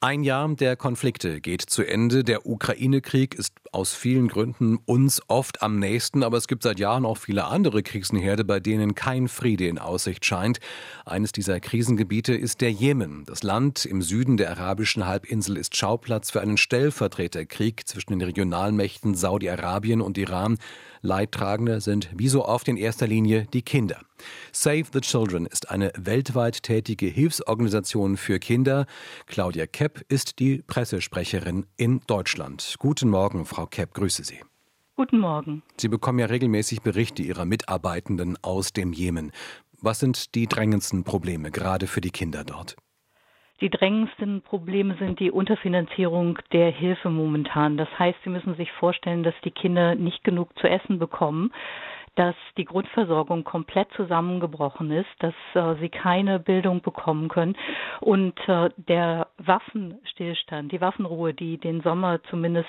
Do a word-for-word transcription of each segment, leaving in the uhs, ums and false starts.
Ein Jahr der Konflikte geht zu Ende. Der Ukraine-Krieg ist aus vielen Gründen uns oft am nächsten, aber es gibt seit Jahren auch viele andere Krisenherde, bei denen kein Friede in Aussicht scheint. Eines dieser Krisengebiete ist der Jemen. Das Land im Süden der arabischen Halbinsel ist Schauplatz für einen Stellvertreterkrieg zwischen den Regionalmächten Saudi-Arabien und Iran. Leidtragende sind wie so oft in erster Linie die Kinder. Save the Children ist eine weltweit tätige Hilfsorganisation für Kinder. Claudia Kepp ist die Pressesprecherin in Deutschland. Guten Morgen, Frau Kepp, grüße Sie. Guten Morgen. Sie bekommen ja regelmäßig Berichte Ihrer Mitarbeitenden aus dem Jemen. Was sind die drängendsten Probleme, gerade für die Kinder dort? Die drängendsten Probleme sind die Unterfinanzierung der Hilfe momentan. Das heißt, Sie müssen sich vorstellen, dass die Kinder nicht genug zu essen bekommen, dass die Grundversorgung komplett zusammengebrochen ist, dass äh, sie keine Bildung bekommen können und äh, der Waffenstillstand, die Waffenruhe, die den Sommer zumindest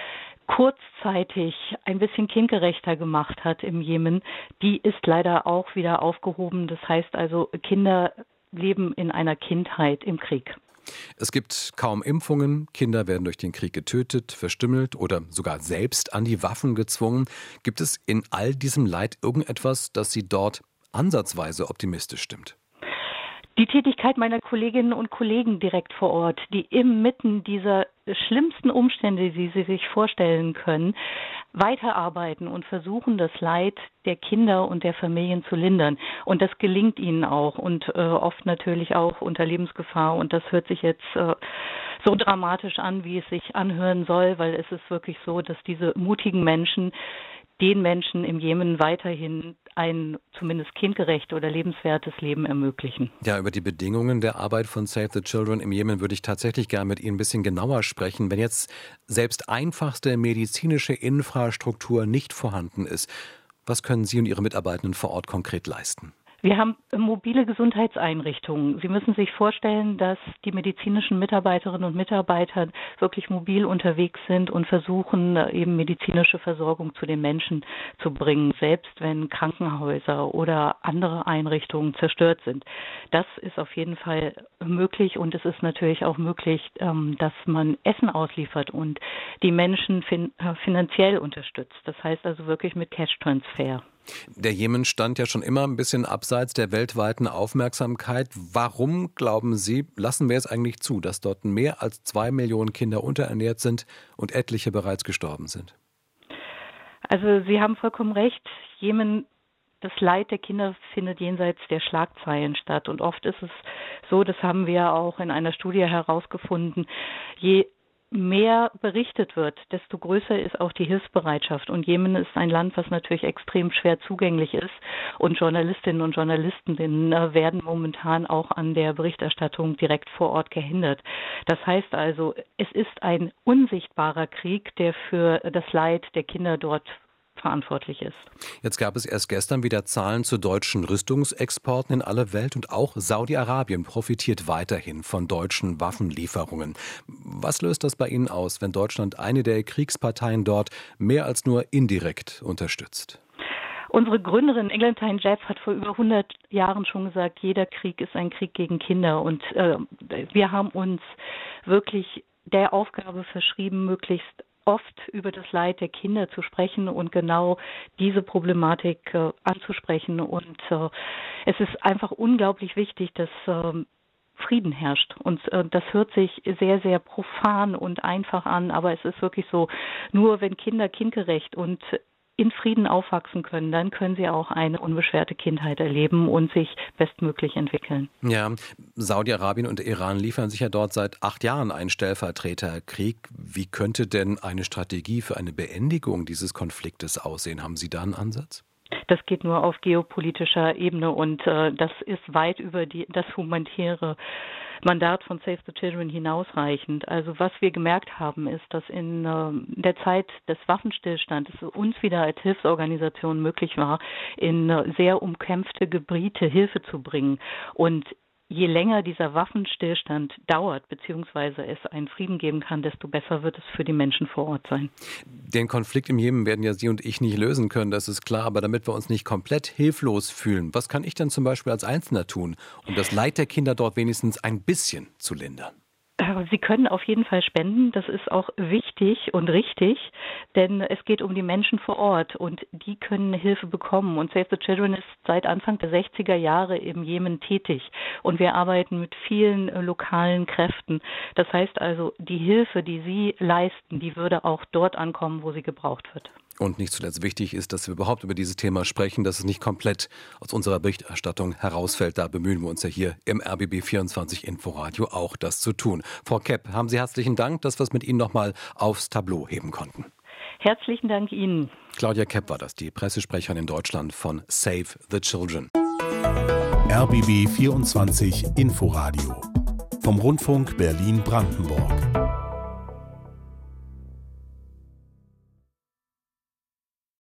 kurzzeitig ein bisschen kindgerechter gemacht hat im Jemen, die ist leider auch wieder aufgehoben. Das heißt also, Kinder leben in einer Kindheit im Krieg. Es gibt kaum Impfungen, Kinder werden durch den Krieg getötet, verstümmelt oder sogar selbst an die Waffen gezwungen. Gibt es in all diesem Leid irgendetwas, das Sie dort ansatzweise optimistisch stimmt? Die Tätigkeit meiner Kolleginnen und Kollegen direkt vor Ort, die inmitten dieser schlimmsten Umstände, die Sie sich vorstellen können, weiterarbeiten und versuchen, das Leid der Kinder und der Familien zu lindern. Und das gelingt ihnen auch und äh, oft natürlich auch unter Lebensgefahr. Und das hört sich jetzt äh, so dramatisch an, wie es sich anhören soll, weil es ist wirklich so, dass diese mutigen Menschen den Menschen im Jemen weiterhin ein zumindest kindgerechtes oder lebenswertes Leben ermöglichen. Ja, über die Bedingungen der Arbeit von Save the Children im Jemen würde ich tatsächlich gerne mit Ihnen ein bisschen genauer sprechen. Wenn jetzt selbst einfachste medizinische Infrastruktur nicht vorhanden ist, was können Sie und Ihre Mitarbeitenden vor Ort konkret leisten? Wir haben mobile Gesundheitseinrichtungen. Sie müssen sich vorstellen, dass die medizinischen Mitarbeiterinnen und Mitarbeiter wirklich mobil unterwegs sind und versuchen, eben medizinische Versorgung zu den Menschen zu bringen, selbst wenn Krankenhäuser oder andere Einrichtungen zerstört sind. Das ist auf jeden Fall möglich und es ist natürlich auch möglich, dass man Essen ausliefert und die Menschen fin- finanziell unterstützt. Das heißt also wirklich mit Cash-Transfer. Der Jemen stand ja schon immer ein bisschen abseits der weltweiten Aufmerksamkeit. Warum, glauben Sie, lassen wir es eigentlich zu, dass dort mehr als zwei Millionen Kinder unterernährt sind und etliche bereits gestorben sind? Also Sie haben vollkommen recht. Jemen, das Leid der Kinder findet jenseits der Schlagzeilen statt. Und oft ist es so, das haben wir auch in einer Studie herausgefunden, je mehr berichtet wird, desto größer ist auch die Hilfsbereitschaft. Und Jemen ist ein Land, was natürlich extrem schwer zugänglich ist. Und Journalistinnen und Journalisten werden momentan auch an der Berichterstattung direkt vor Ort gehindert. Das heißt also, es ist ein unsichtbarer Krieg, der für das Leid der Kinder dort verantwortlich ist. Jetzt gab es erst gestern wieder Zahlen zu deutschen Rüstungsexporten in alle Welt und auch Saudi-Arabien profitiert weiterhin von deutschen Waffenlieferungen. Was löst das bei Ihnen aus, wenn Deutschland eine der Kriegsparteien dort mehr als nur indirekt unterstützt? Unsere Gründerin Eglantine Jeff hat vor über hundert Jahren schon gesagt, jeder Krieg ist ein Krieg gegen Kinder. Und äh, wir haben uns wirklich der Aufgabe verschrieben, möglichst oft über das Leid der Kinder zu sprechen und genau diese Problematik äh, anzusprechen. Und äh, es ist einfach unglaublich wichtig, dass äh, Frieden herrscht. Und äh, das hört sich sehr, sehr profan und einfach an, aber es ist wirklich so, nur wenn Kinder kindgerecht und in Frieden aufwachsen können, dann können sie auch eine unbeschwerte Kindheit erleben und sich bestmöglich entwickeln. Ja, Saudi-Arabien und Iran liefern sich ja dort seit acht Jahren einen Stellvertreterkrieg. Wie könnte denn eine Strategie für eine Beendigung dieses Konfliktes aussehen? Haben Sie da einen Ansatz? Das geht nur auf geopolitischer Ebene und äh, das ist weit über die, das humanitäre Mandat von Save the Children hinausreichend. Also was wir gemerkt haben, ist, dass in äh, der Zeit des Waffenstillstandes uns wieder als Hilfsorganisation möglich war, in äh, sehr umkämpfte Gebiete Hilfe zu bringen. Und je länger dieser Waffenstillstand dauert, beziehungsweise es einen Frieden geben kann, desto besser wird es für die Menschen vor Ort sein. Den Konflikt im Jemen werden ja Sie und ich nicht lösen können, das ist klar. Aber damit wir uns nicht komplett hilflos fühlen, was kann ich denn zum Beispiel als Einzelner tun, um das Leid der Kinder dort wenigstens ein bisschen zu lindern? Herr Sie können auf jeden Fall spenden. Das ist auch wichtig und richtig, denn es geht um die Menschen vor Ort und die können Hilfe bekommen. Und Save the Children ist seit Anfang der sechziger Jahre im Jemen tätig und wir arbeiten mit vielen äh, lokalen Kräften. Das heißt also, die Hilfe, die Sie leisten, die würde auch dort ankommen, wo sie gebraucht wird. Und nicht zuletzt wichtig ist, dass wir überhaupt über dieses Thema sprechen, dass es nicht komplett aus unserer Berichterstattung herausfällt. Da bemühen wir uns ja hier im R B B vierundzwanzig Inforadio auch, das zu tun. Frau Kepp, haben Sie herzlichen Dank, dass wir es mit Ihnen nochmal aufs Tableau heben konnten. Herzlichen Dank Ihnen. Claudia Kepp war das, die Pressesprecherin in Deutschland von Save the Children. R B B vierundzwanzig Inforadio vom Rundfunk Berlin-Brandenburg.